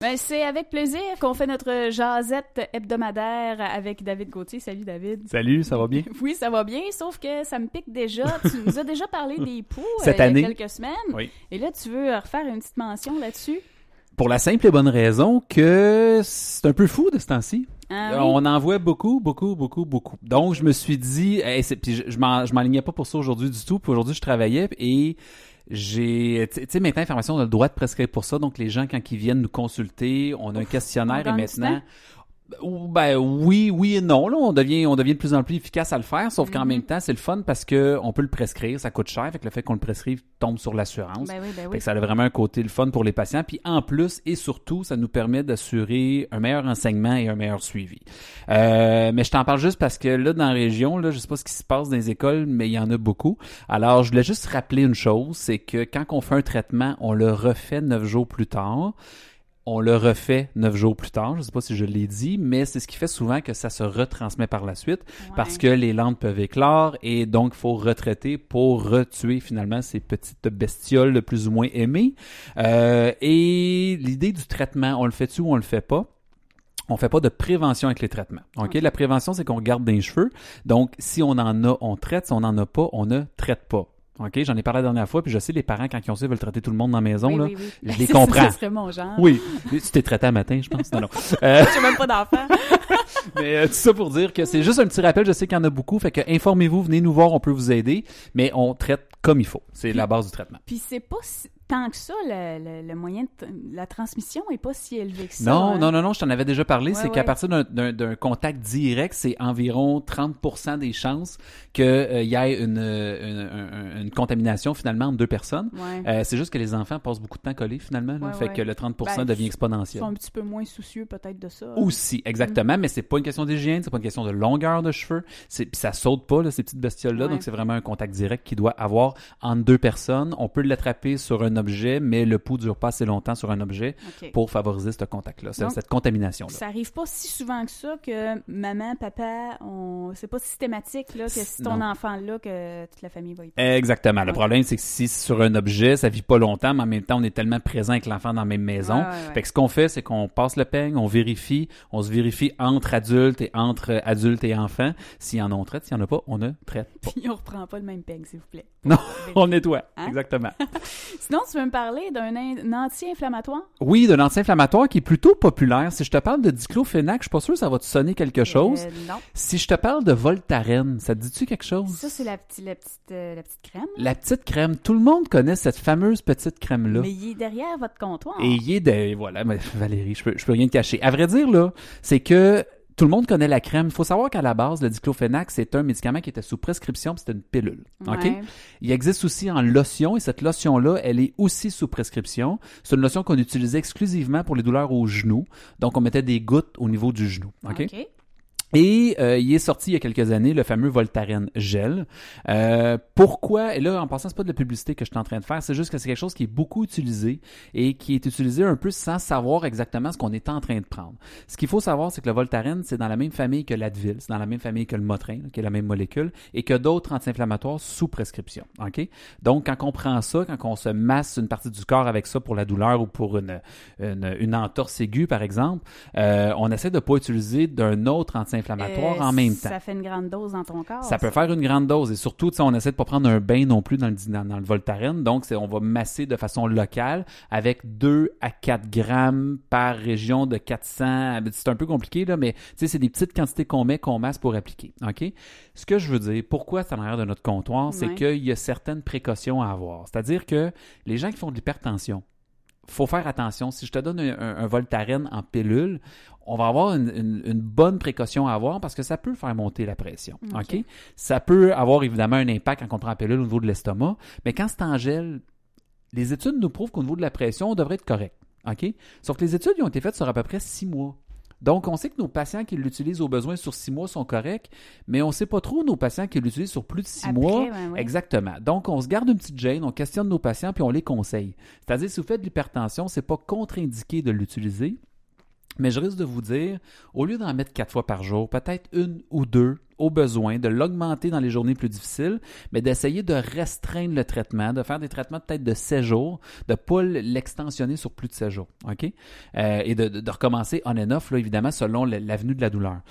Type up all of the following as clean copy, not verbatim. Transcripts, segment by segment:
Ben, c'est avec plaisir qu'on fait notre jasette hebdomadaire avec David Gauthier. Salut David. Salut, ça va bien? Oui, ça va bien, sauf que ça me pique déjà. Tu nous as déjà parlé des poux Cette il année. y a quelques semaines. Oui. Et là, tu veux refaire une petite mention là-dessus? Pour la simple et bonne raison que c'est un peu fou de ce temps-ci. Ah, oui? On en voit beaucoup. Donc, je me suis dit, puis je m'enlignais pas pour ça aujourd'hui du tout. Puis aujourd'hui, je travaillais et tu sais, maintenant, l'information, on a le droit de prescrire pour ça. Donc, les gens, quand ils viennent nous consulter, on a un questionnaire on et gagne du maintenant... temps? Ben oui et non. Là, on devient de plus en plus efficace à le faire, sauf qu'en même temps, c'est le fun parce que on peut le prescrire, ça coûte cher, fait que le fait qu'on le prescrive tombe sur l'assurance. Ben oui. Fait que ça a vraiment un côté le fun pour les patients, puis en plus et surtout, ça nous permet d'assurer un meilleur enseignement et un meilleur suivi. Mais je t'en parle juste parce que là, dans la région, là, je sais pas ce qui se passe dans les écoles, mais il y en a beaucoup. Alors, je voulais juste rappeler une chose, c'est que quand on fait un traitement, on le refait 9 jours plus tard. On le refait 9 jours plus tard. Je ne sais pas si je l'ai dit, mais c'est ce qui fait souvent que ça se retransmet par la suite parce que les landes peuvent éclore et donc il faut retraiter pour retuer finalement ces petites bestioles plus ou moins aimées. Et l'idée du traitement, on le fait-tu ou on le fait pas? On fait pas de prévention avec les traitements. OK? La prévention, c'est qu'on garde des cheveux. Donc, si on en a, on traite. Si on n'en a pas, on ne traite pas. OK, j'en ai parlé la dernière fois, puis je sais, les parents, quand ils ont ça, ils veulent traiter tout le monde dans la maison, là. Je les comprends. Ça serait mon genre. Oui. Tu t'es traité un matin, je pense. Non. J'ai même pas d'enfant. Mais tout ça pour dire que c'est juste un petit rappel, je sais qu'il y en a beaucoup, fait que informez-vous, venez nous voir, on peut vous aider, mais on traite comme il faut. C'est la base du traitement. Puis c'est pas tant que ça, le moyen de la transmission est pas si élevé que ça. Non, je t'en avais déjà parlé. C'est qu'à ouais. partir d'un contact direct, c'est environ 30% des chances qu'il y ait une contamination finalement entre deux personnes. Ouais. C'est juste que les enfants passent beaucoup de temps collés finalement. Là, fait que le 30% Ben, devient ils exponentiel. sont un petit peu moins soucieux peut-être de ça. Aussi, exactement, mais c'est pas une question d'hygiène, c'est pas une question de longueur de cheveux, puis ça saute pas, là, ces petites bestioles-là, donc c'est vraiment un contact direct qui doit avoir entre deux personnes. On peut l'attraper sur un objet, mais le pouls dure pas assez longtemps sur un objet pour favoriser ce contact-là, donc, cette contamination-là. Ça arrive pas si souvent que ça que maman, papa, c'est pas systématique là, que si ton enfant là, que toute la famille va y passer. Exactement. Le problème, c'est que si c'est sur un objet, ça vit pas longtemps, mais en même temps, on est tellement présent avec l'enfant dans la même maison. Fait que ce qu'on fait, c'est qu'on passe le peigne, on se vérifie entre adultes et enfants. S'il y en a, on traite. S'il y en a pas, on ne traite pas. Puis on reprend pas le même peigne, s'il vous plaît. Non, on nettoie. Hein? Exactement. Sinon, tu veux me parler d'un anti-inflammatoire? Oui, d'un anti-inflammatoire qui est plutôt populaire. Si je te parle de diclofénac, je suis pas sûr que ça va te sonner quelque chose. Non. Si je te parle de Voltaren, ça te dit-tu quelque chose? Ça, c'est la petite crème? La petite crème. Tout le monde connaît cette fameuse petite crème-là. Mais il est derrière votre comptoir. Et il est voilà, mais Valérie, je peux rien te cacher. À vrai dire, là, c'est que tout le monde connaît la crème. Il faut savoir qu'à la base, le diclofénac, c'est un médicament qui était sous prescription, puis c'était une pilule. OK? Il existe aussi en lotion, et cette lotion-là, elle est aussi sous prescription. C'est une lotion qu'on utilisait exclusivement pour les douleurs aux genoux. Donc, on mettait des gouttes au niveau du genou. OK? Et il est sorti il y a quelques années le fameux Voltaren gel. Pourquoi? Et là, en passant, c'est pas de la publicité que je suis en train de faire, c'est juste que c'est quelque chose qui est beaucoup utilisé et qui est utilisé un peu sans savoir exactement ce qu'on est en train de prendre. Ce qu'il faut savoir, c'est que le Voltaren, c'est dans la même famille que l'Advil, c'est dans la même famille que le Motrin, qui est la même molécule, et que d'autres anti-inflammatoires sous prescription. OK? Donc, quand on prend ça, quand on se masse une partie du corps avec ça pour la douleur ou pour une entorse aiguë, par exemple, on essaie de pas utiliser d'un autre anti-inflammatoire en même temps. Ça fait une grande dose dans ton corps. Ça peut faire une grande dose. Et surtout, on essaie de pas prendre un bain non plus dans le Voltaren. Donc, on va masser de façon locale avec 2 à 4 grammes par région de 400. C'est un peu compliqué, là, mais c'est des petites quantités qu'on masse pour appliquer. OK? Ce que je veux dire, pourquoi c'est en arrière de notre comptoir, c'est qu'il y a certaines précautions à avoir. C'est-à-dire que les gens qui font de l'hypertension, faut faire attention. Si je te donne un Voltaren en pilule, on va avoir une bonne précaution à avoir parce que ça peut faire monter la pression. OK? Ça peut avoir évidemment un impact quand on prend en pilule au niveau de l'estomac, mais quand c'est en gel, les études nous prouvent qu'au niveau de la pression, on devrait être correct. OK? Sauf que les études ont été faites sur à peu près 6 mois. Donc, on sait que nos patients qui l'utilisent au besoin sur 6 mois sont corrects, mais on ne sait pas trop nos patients qui l'utilisent sur plus de 6 mois. Exactement. Donc, on se garde une petite gêne, on questionne nos patients, puis on les conseille. C'est-à-dire, si vous faites de l'hypertension, ce n'est pas contre-indiqué de l'utiliser, mais je risque de vous dire, au lieu d'en mettre 4 fois par jour, peut-être 1 ou 2 au besoin, de l'augmenter dans les journées plus difficiles, mais d'essayer de restreindre le traitement, de faire des traitements peut-être de 7 jours, de ne pas l'extensionner sur plus de 7 jours, OK? Et de recommencer on and off, là, évidemment, selon l'avenue de la douleur.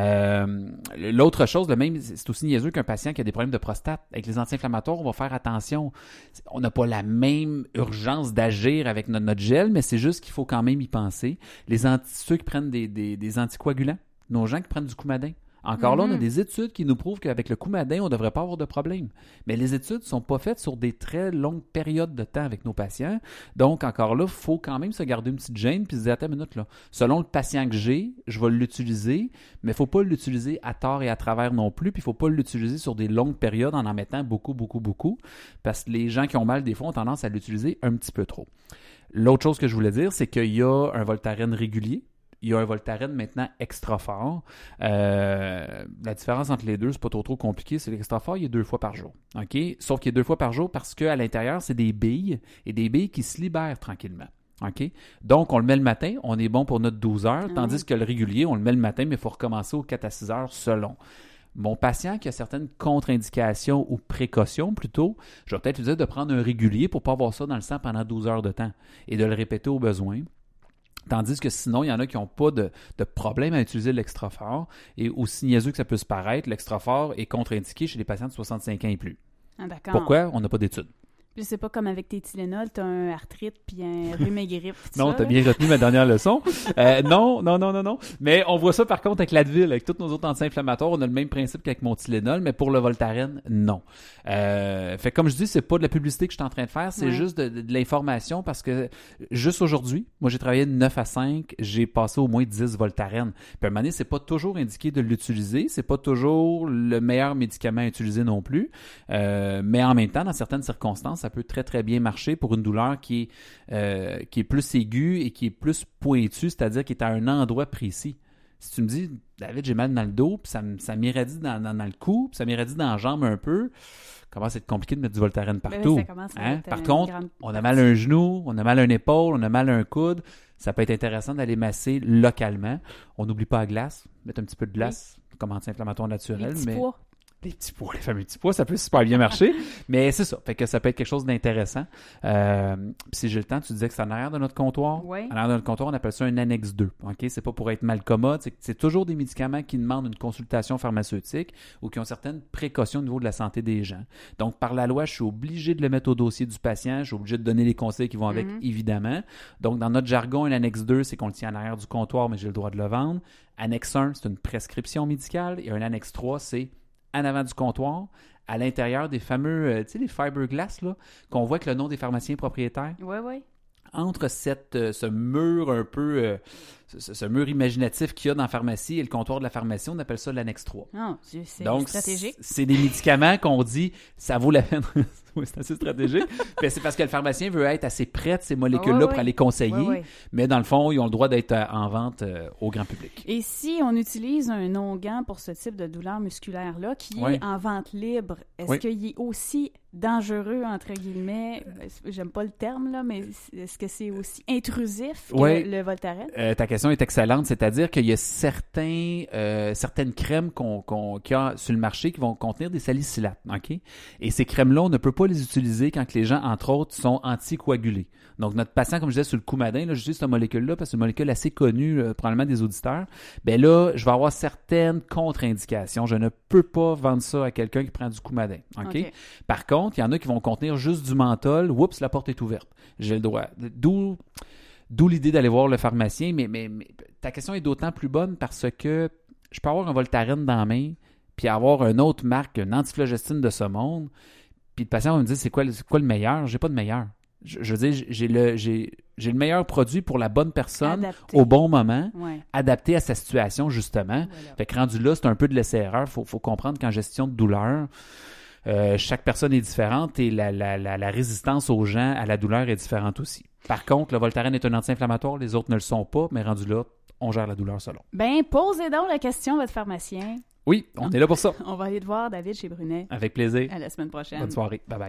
L'autre chose, c'est aussi niaiseux qu'un patient qui a des problèmes de prostate. Avec les anti-inflammatoires, on va faire attention. On n'a pas la même urgence d'agir avec notre gel, mais c'est juste qu'il faut quand même y penser. Ceux qui prennent des anticoagulants, nos gens qui prennent du Coumadin. Encore là, on a des études qui nous prouvent qu'avec le Coumadin, on ne devrait pas avoir de problème. Mais les études ne sont pas faites sur des très longues périodes de temps avec nos patients. Donc, encore là, il faut quand même se garder une petite gêne puis se dire, attends une minute, là, selon le patient que j'ai, je vais l'utiliser, mais il ne faut pas l'utiliser à tort et à travers non plus, puis il ne faut pas l'utiliser sur des longues périodes en mettant beaucoup, parce que les gens qui ont mal, des fois, ont tendance à l'utiliser un petit peu trop. L'autre chose que je voulais dire, c'est qu'il y a un Voltaren régulier. Il y a un Voltaren maintenant extra fort. La différence entre les deux, c'est pas trop compliqué. C'est l'extra fort, il est 2 fois par jour. OK? Sauf qu'il est 2 fois par jour parce qu'à l'intérieur, c'est des billes et des billes qui se libèrent tranquillement. OK? Donc, on le met le matin, on est bon pour notre 12 heures, tandis que le régulier, on le met le matin, mais il faut recommencer aux 4 à 6 heures selon. Mon patient qui a certaines contre-indications ou précautions plutôt, je vais peut-être lui dire de prendre un régulier pour ne pas avoir ça dans le sang pendant 12 heures de temps et de le répéter au besoin. Tandis que sinon, il y en a qui n'ont pas de problème à utiliser l'extra fort. Et aussi niaiseux que ça peut se paraître, l'extra fort est contre-indiqué chez les patients de 65 ans et plus. Ah, d'accord. Pourquoi? On n'a pas d'études. Je sais pas, comme avec tes Tylenol, t'as un arthrite puis un rhume et grippe. Non, t'as bien retenu ma dernière leçon. Non. Mais on voit ça par contre avec l'Advil, avec tous nos autres anti-inflammatoires, on a le même principe qu'avec mon Tylenol, mais pour le Voltaren, non. Fait comme je dis, c'est pas de la publicité que je suis en train de faire, c'est juste de l'information parce que juste aujourd'hui, moi j'ai travaillé de 9 à 5, j'ai passé au moins 10 Voltaren. Puis à un moment donné, c'est pas toujours indiqué de l'utiliser, c'est pas toujours le meilleur médicament à utiliser non plus, mais en même temps, dans certaines circonstances, ça peut très, très bien marcher pour une douleur qui est plus aiguë et qui est plus pointue, c'est-à-dire qui est à un endroit précis. Si tu me dis, David, j'ai mal dans le dos, puis ça m'irradie dans le cou, puis ça m'irradie dans la jambe un peu, commence à être compliqué de mettre du Voltaren partout. Ça commence à être Par contre, on a mal à un genou, on a mal à une épaule, on a mal à un coude, ça peut être intéressant d'aller masser localement. On n'oublie pas la glace, mettre un petit peu de glace comme anti-inflammatoire naturel. Les petits pois, les fameux petits pois, ça peut super bien marcher, mais c'est ça. Fait que ça peut être quelque chose d'intéressant. Si j'ai le temps, tu disais que c'est en arrière de notre comptoir. Oui. En arrière de notre comptoir, on appelle ça un annexe 2. OK? C'est pas pour être mal commode, c'est toujours des médicaments qui demandent une consultation pharmaceutique ou qui ont certaines précautions au niveau de la santé des gens. Donc, par la loi, je suis obligé de le mettre au dossier du patient, je suis obligé de donner les conseils qui vont avec, évidemment. Donc, dans notre jargon, un annexe 2, c'est qu'on le tient en arrière du comptoir, mais j'ai le droit de le vendre. Annexe 1, c'est une prescription médicale. Et un annexe 3, c'est en avant du comptoir, à l'intérieur des fameux, tu sais, les fiberglass, là, qu'on voit avec le nom des pharmaciens propriétaires. Oui. Entre ce mur un peu, ce mur imaginatif qu'il y a dans la pharmacie et le comptoir de la pharmacie, on appelle ça l'annexe 3. Oh, c'est donc, stratégique. C'est des médicaments qu'on dit, ça vaut la peine. Oui, c'est assez stratégique. Mais c'est parce que le pharmacien veut être assez près de ces molécules-là pour aller conseiller. Oui. Mais dans le fond, ils ont le droit d'être en vente au grand public. Et si on utilise un onguent pour ce type de douleur musculaire-là, qui est en vente libre, est-ce qu'il est aussi dangereux, entre guillemets, j'aime pas le terme, là, mais est-ce que c'est aussi intrusif que le Voltaren? Ta question est excellente, c'est-à-dire qu'il y a certaines crèmes qu'il y a sur le marché qui vont contenir des salicylates, OK? Et ces crèmes-là, on ne peut pas les utiliser quand les gens, entre autres, sont anticoagulés. Donc, notre patient, comme je disais, sur le Coumadin, là, j'utilise cette molécule-là parce que c'est une molécule assez connue, probablement des auditeurs. Ben là, je vais avoir certaines contre-indications. Je ne peux pas vendre ça à quelqu'un qui prend du Coumadin. OK? Par contre, il y en a qui vont contenir juste du menthol. Oups, la porte est ouverte. J'ai le droit. D'où l'idée d'aller voir le pharmacien. Mais ta question est d'autant plus bonne parce que je peux avoir un Voltaren dans la main puis avoir une autre marque, une antiflogestine de ce monde. Puis le patient va me dire, c'est quoi le meilleur? J'ai pas de meilleur. Je veux dire, j'ai le meilleur produit pour la bonne personne au bon moment, adapté à sa situation, justement. Voilà. Fait que rendu là, c'est un peu de laisser-erreur. Faut comprendre qu'en gestion de douleur, chaque personne est différente et la résistance aux gens à la douleur est différente aussi. Par contre, le Voltaren est un anti-inflammatoire, les autres ne le sont pas, mais rendu là, on gère la douleur selon. Bien, posez donc la question à votre pharmacien. Oui, on est là pour ça. On va aller te voir, David, chez Brunet. Avec plaisir. À la semaine prochaine. Bonne soirée. Bye bye.